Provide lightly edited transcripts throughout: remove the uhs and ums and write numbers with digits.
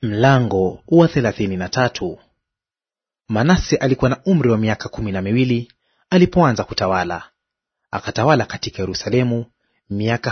Mlango wa 33. Manase alikuwa na umri wa miaka 12 alipoanza kutawala. Akatawala katika Yerusalemu miaka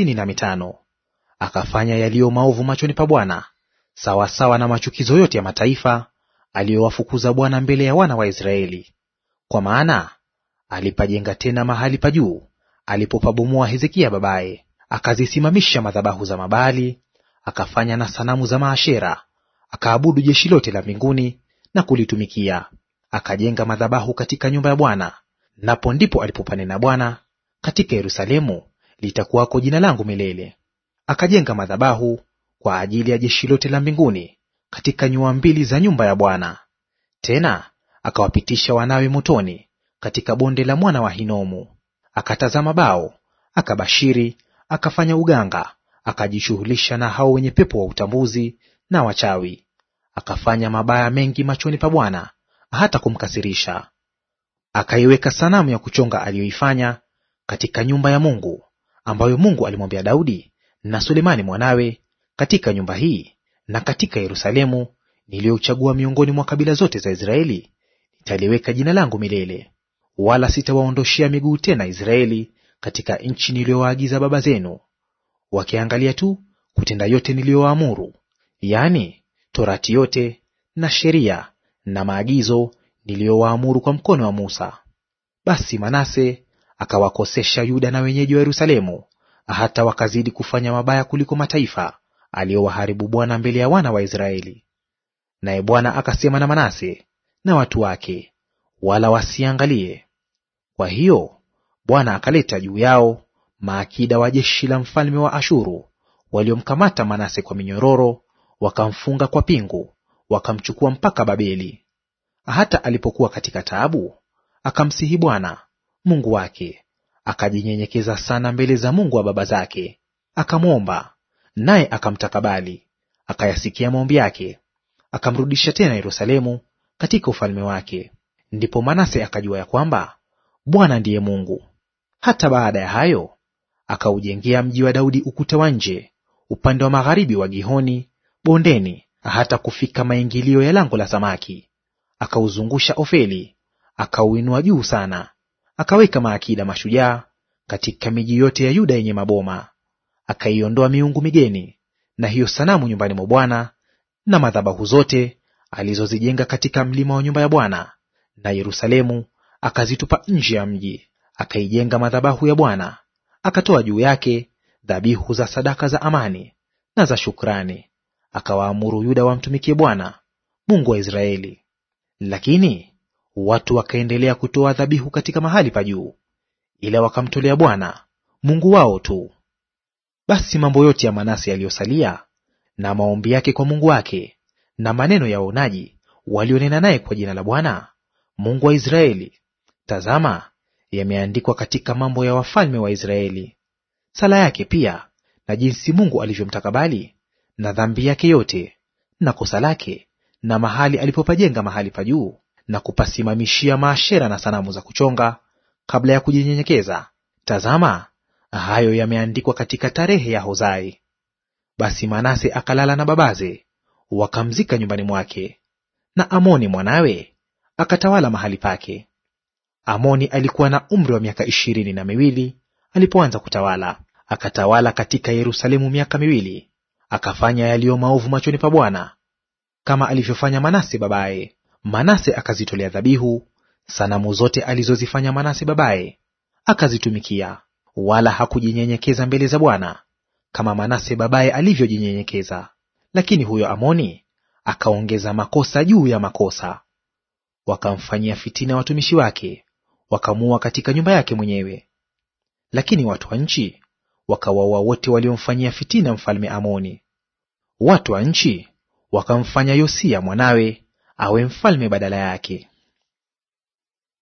55. Akafanya yaliyo maovu machoni pa Bwana, sawasawa na machukizo yote ya mataifa aliyowafukuza Bwana mbele ya wana wa Israeli. Kwa maana alipajenga tena mahali pa juu alipopabomoa Hezekia babaye, akazisimamisha madhabahu za Mabaali, akafanya na sanamu za Maashera, akaabudu jeshi lote la mbinguni na kulitumikia. Akajenga madhabahu katika nyumba ya Bwana, napo ndipo alipopanena Bwana, katika Yerusalemu litakuwako jina langu milele. Akajenga madhabahu kwa ajili ya jeshi lote la mbinguni katika nyua mbili za nyumba ya Bwana. Tena akawapitisha wanawe motoni katika bonde la mwana wa Hinomu. Akatazama bao, akabashiri, akafanya uganga, akajishughulisha na hao wenye pepo wa utambuzi na wachawi. Akafanya mabaya mengi machoni pa Bwana, hata kumkasirisha. Akaiweka sanamu ya kuchonga aliyoifanya katika nyumba ya Mungu, ambayo Mungu alimwambia Daudi na Sulemani mwanawe, katika nyumba hii na katika Yerusalemu niliyouchagua miongoni mwa kabila zote za Israeli, nitaliweka jina langu milele. Wala sitawaondoshea miguu tena Israeli katika nchi niliyowaagiza baba zenu, wakiangalia tu kutenda yote niliyowaamuru, yaani torati yote na sheria na maagizo niliyowaamuru kwa mkono wa Musa. Basi Manase akawakosesha Yuda na wenyeji wa Yerusalemu, hata wakazidi kufanya mabaya kuliko mataifa aliyowaharibu Bwana mbele ya wana wa Israeli. Naye Bwana akasema na Manase na watu wake, wala wasiangalie. Kwa hiyo Bwana akaleta juu yao maakida wa jeshi la mfalme wa Ashuru, waliomkamata Manase kwa minyororo, wakamfunga kwa pingu, wakamchukua mpaka Babeli. Hata alipokuwa katika taabu, akamsihi Bwana Mungu wake, akajinyenyekeza sana mbele za Mungu wa baba zake, akamwomba, naye akamtakabali, akayasikia maombi yake, akamrudisha tena Yerusalemu katika ufalme wake. Ndipo Manase akajua ya kwamba Bwana ndiye Mungu. Hata baada ya hayo akaujengea mji wa Daudi ukuta wa nje upande wa magharibi wa Gihoni bondeni, hata kufika maingilio ya lango la samaki. Akauzungusha Ofeli, akauinua juu sana. Akaweka maakida mashujaa katika miji yote ya Yuda yenye maboma. Akaiondoa miungu migeni na hiyo sanamu nyumbani mwa Bwana, na madhabahu zote alizozijenga katika mlima wa nyumba ya Bwana na Yerusalemu akazitupa nje ya mji. Akaijenga madhabahu ya Bwana, akatoa juu yake dhabihu za sadaka za amani na za shukrani. Akawaamuru Yuda wamtumikie Bwana Mungu wa Israeli. Lakini watu wakaendelea kutoa dhabihu katika mahali pa juu, ila wakamtolea Bwana Mungu wao tu. Basi mambo yote ya Manase yaliyosalia, na maombi yake kwa Mungu wake, na maneno ya waonaji walionena naye kwa jina la Bwana Mungu wa Israeli, tazama, yameandikwa katika mambo ya wafalme wa Israeli. Sala yake pia na jinsi Mungu alivyomtakabali, na dhambi yake yote na kosa lake, na mahali alipopajenga mahali pa juu na kupasimamishia maashera na sanamu za kuchonga kabla ya kujinyenyekeza, tazama, hayo yameandikwa katika tarehe ya Hozai. Basi Manase akalala na babaze, wakamzika nyumbani mwake, na Amoni mwanawe akatawala mahali pake. Amoni alikuwa na umri wa miaka 22 alipoanza kutawala. Akatawala katika Yerusalemu miaka 2. Akafanya yaliyo maovu machoni pa Bwana, kama alivyofanya Manase babaye. Manase akazitolea dhabihu sanamu zote alizozifanya Manase babaye, akazitumikia, wala hakujinyenyekeza mbele za Bwana kama Manase babaye alivyojinyenyekeza. Lakini huyo Amoni akaongeza makosa juu ya makosa. Wakamfanyia fitina watumishi wake, wakamuua katika nyumba yake mwenyewe. Lakini watu wa nchi wakawaua wote waliomfanyia fitina mfalme Amoni. Watu wa nchi wakamfanya Yosia mwanawe awe mfalme badala yake.